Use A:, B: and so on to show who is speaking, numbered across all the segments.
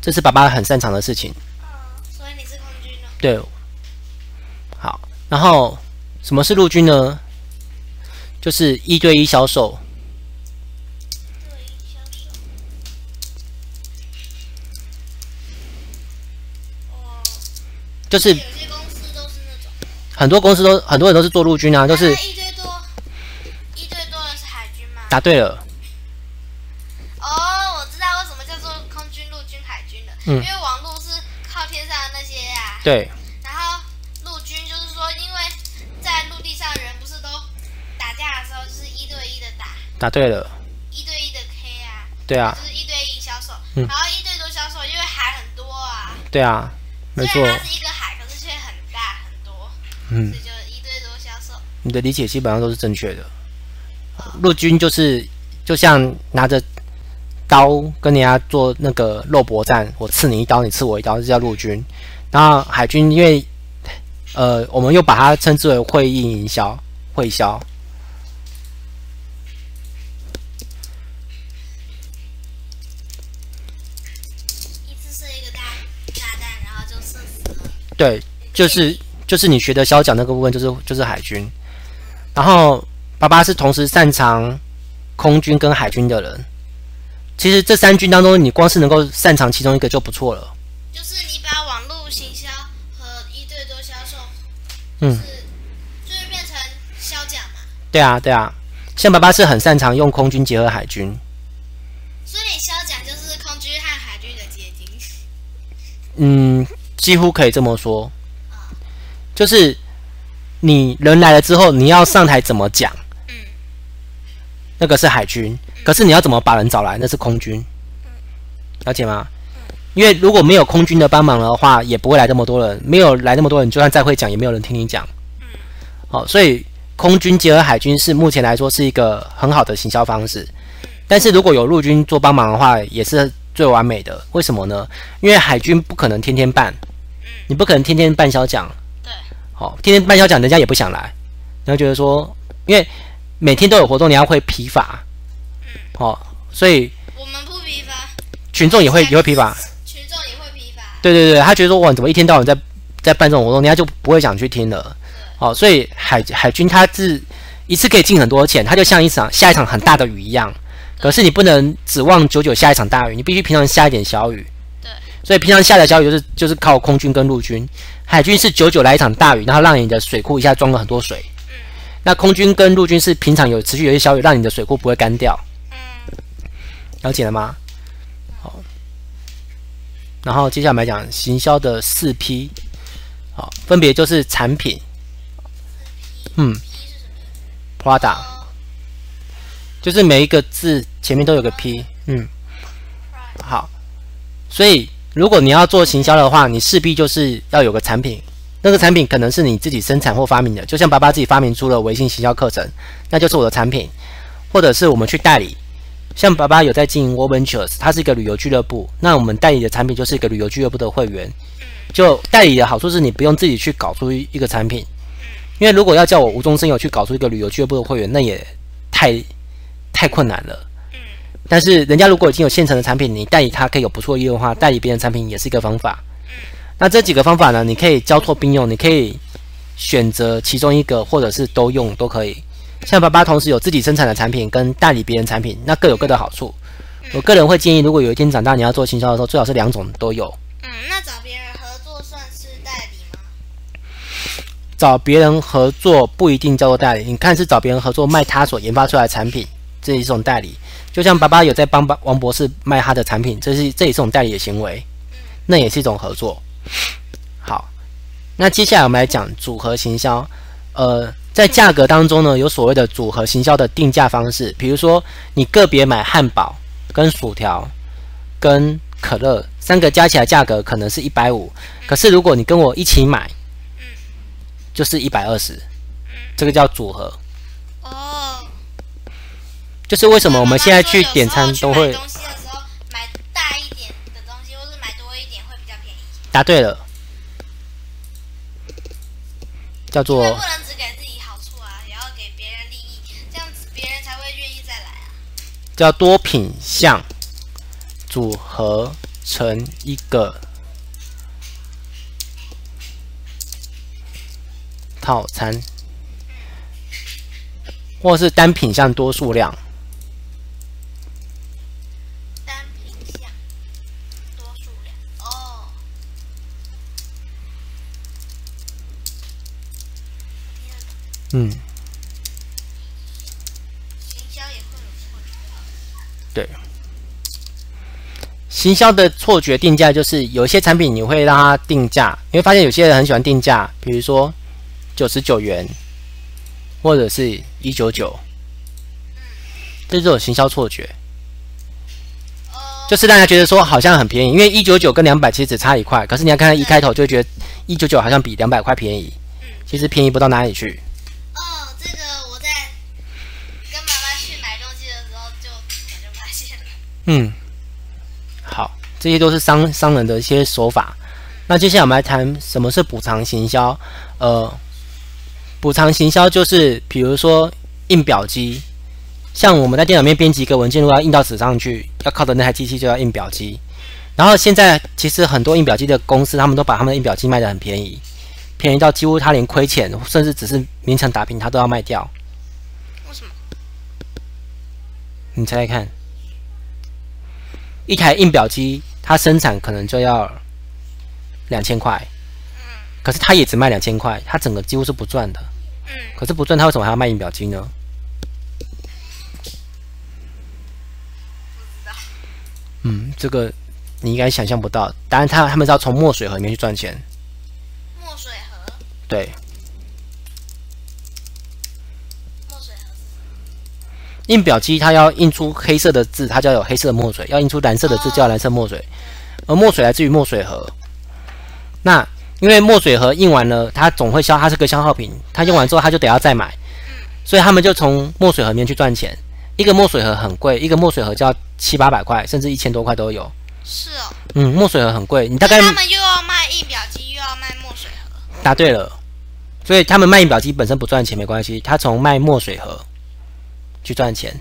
A: 这是爸爸很擅长的事情。
B: 所以你是空军哦。
A: 对，好，然后什么是陆军呢？就是1对1销售。
B: 对，销售。哦。
A: 就是
B: 有些公司都是那种。
A: 很多人都是做陆军啊，就是
B: 一对多的是海军吗？
A: 答对了。
B: 哦，我知道为什么叫做空军、陆军、海军了。因为网络是靠天上的那些啊。
A: 对。
B: 然后陆军就是说，因为在陆地上人不是都打架的时候就是1对1的打。
A: 答对了。
B: 1对1的 K 啊。
A: 对啊。
B: 就是1对1销售。然后1对多销售，因为海很多啊。
A: 对啊，没错。
B: 虽然它是一个海，可是却很大很多。所以就1对多销售。
A: 你的理解基本上都是正确的。陆军就像拿着刀跟人家做那个肉搏战，我刺你一刀，你刺我一刀，这叫陆军。然后海军，因为我们又把它称之为会议营销、会销。
B: 一次射一个炸弹，然后就射死了。
A: 对，就是你学的销讲那个部分，就是海军。然后爸爸是同时擅长空军跟海军的人。其实这3军当中，你光是能够擅长其中一个就不错了。
B: 就是你把网络行销和1对多销售，就会变成销讲嘛。
A: 对啊，对啊。像爸爸是很擅长用空军结合海军。
B: 所以销讲就是空军和海军的结晶。
A: 几乎可以这么说。就是你人来了之后，你要上台怎么讲？那个是海军。可是你要怎么把人找来？那是空军。了解吗？因为如果没有空军的帮忙的话，也不会来这么多人。没有来那么多人，就算再会讲，也没有人听你讲。好，所以空军结合海军是目前来说是一个很好的行销方式。但是如果有陆军做帮忙的话，也是最完美的。为什么呢？因为海军不可能天天办，你不可能天天办销讲。
B: 对。
A: 好，天天办销讲，人家也不想来。然后觉得说，因为每天都有活动，你要会疲乏。所以
B: 我们不疲乏，
A: 群众也会疲乏，
B: 群众也会疲乏。
A: 对，他觉得说哇，怎么一天到晚在办这种活动，人家就不会想去听了。所以海军它是一次可以进很多钱，它就像下一场很大的雨一样。可是你不能指望久久下一场大雨，你必须平常下一点小雨。
B: 对。
A: 所以平常下的小雨就是靠空军跟陆军，海军是久久来一场大雨，然后让你的水库一下装了很多水。那空军跟陆军是平常持续有一些小雨，让你的水库不会干掉。了解了吗？好，然后接下来我们来讲行销的4P，好，分别就是产品，Prada，就是每一个字前面都有个 P，好，所以如果你要做行销的话，你势必就是要有个产品，那个产品可能是你自己生产或发明的，就像爸爸自己发明出了微信行销课程，那就是我的产品，或者是我们去代理。像爸爸有在经营 World Ventures， 它是一个旅游俱乐部，那我们代理的产品就是一个旅游俱乐部的会员。就代理的好处是你不用自己去搞出一个产品，因为如果要叫我无中生有去搞出一个旅游俱乐部的会员，那也太困难了。但是人家如果已经有现成的产品，你代理它可以有不错的业务的话，代理别人产品也是一个方法。那这几个方法呢，你可以交错并用，你可以选择其中一个，或者是都用都可以。像爸爸同时有自己生产的产品跟代理别人产品，那各有各的好处。我个人会建议，如果有一天长大你要做行销的时候，最好是2种都有。
B: 那找别人合作算是代理吗？
A: 找别人合作不一定叫做代理，你看是找别人合作卖他所研发出来的产品，这是一种代理。就像爸爸有在帮王博士卖他的产品，这也是一种代理的行为，那也是一种合作。好，那接下来我们来讲组合行销。在价格当中呢，有所谓的组合行销的定价方式，比如说你个别买汉堡、跟薯条、跟可乐3个加起来价格可能是150，可是如果你跟我一起买，就是120，这个叫组合。就是为什么我们现在去点餐都会
B: 买东西的时候买大一点的东西，或是买多一点会比较便宜。
A: 答对了，叫做
B: 不能只给自己好处啊，也要给别人利益，这样子别人才会愿意再来啊。
A: 叫多品项组合成一个套餐，或是单品项多数量。
B: 单品项多数量哦。
A: 嗯，
B: 行销也会有错觉。
A: 对。行销的错觉定价就是有一些产品你会让它定价，你会发现有些人很喜欢定价，比如说99元，或者是199，这就是有行销错觉，就是让人家觉得说好像很便宜，因为199跟200其实只差1块，可是你要看它一开头就会觉得199好像比200块便宜，其实便宜不到哪里去。
B: 哦，这个我在跟妈妈去买东西的时候就发现了。
A: 嗯。好，这些都是商人的一些手法。那接下来我们来谈什么是补偿行销。补偿行销就是比如说印表机，像我们在电脑里面编辑一个文件，如果要印到纸上去，要靠的那台机器就要印表机。然后现在其实很多印表机的公司，他们都把他们的印表机卖得很便宜，便宜到几乎他连亏钱，甚至只是勉强打平，他都要卖掉。
B: 为什么？
A: 你猜猜看。一台印表机，它生产可能就要2000块，可是它也只卖2000块，它整个几乎是不赚的。可是不赚，它为什么还要卖印表机呢？这个你应该想象不到。当然，他们是要从墨水盒里面去赚钱。
B: 墨水盒？
A: 对。
B: 墨水盒。
A: 印表机它要印出黑色的字，它就要有黑色的墨水；要印出蓝色的字，就要蓝色墨水。而墨水来自于墨水盒。那因为墨水盒印完了，它总会它是个消耗品，它用完之后它就得要再买，所以他们就从墨水盒里面去赚钱。一个墨水盒很贵，一个墨水盒就要700-800块，甚至1000多块都有。
B: 是哦。
A: 墨水盒很贵，你大概
B: 他们又要卖印表机，又要卖墨水盒。
A: 答对了，所以他们卖印表机本身不赚钱没关系，他从卖墨水盒去赚钱。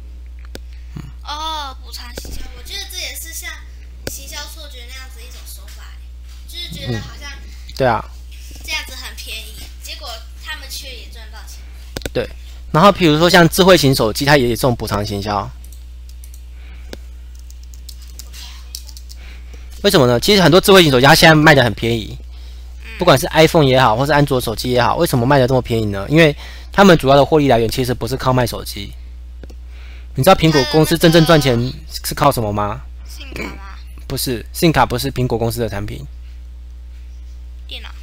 B: 补偿行销，我觉得这也是像行销错觉那样子一种手法，就是觉得好像
A: 对啊，
B: 这样子很便宜，结果他们却也赚到钱。
A: 对，然后比如说像智慧型手机，它也有这种补偿行销。为什么呢？其实很多智慧型手机它现在卖的很便宜，不管是 iPhone 也好，或是安卓手机也好，为什么卖的这么便宜呢？因为他们主要的获利来源其实不是靠卖手机。你知道苹果公司真正赚钱是靠什么吗？
B: 信卡吗？
A: 不是，信卡不是苹果公司的产品。
B: 电脑。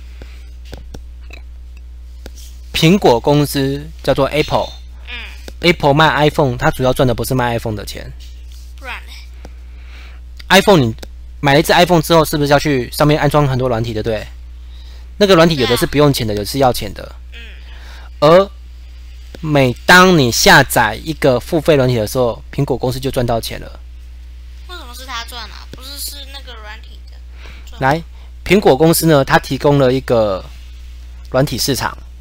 A: 苹果公司叫做 Apple。Apple 卖 iPhone， 它主要赚的不是卖 iPhone 的钱。
B: 不然呢
A: ？iPhone 你买了一只 iPhone 之后，是不是要去上面安装很多软体，对不对？那个软体有的是不用钱的，有的是要钱的。而每当你下载一个付费软体的时候，苹果公司就赚到钱了。
B: 为什么是他赚啊？不是那个软体的赚？
A: 来，苹果公司呢，它提供了一个软体市场。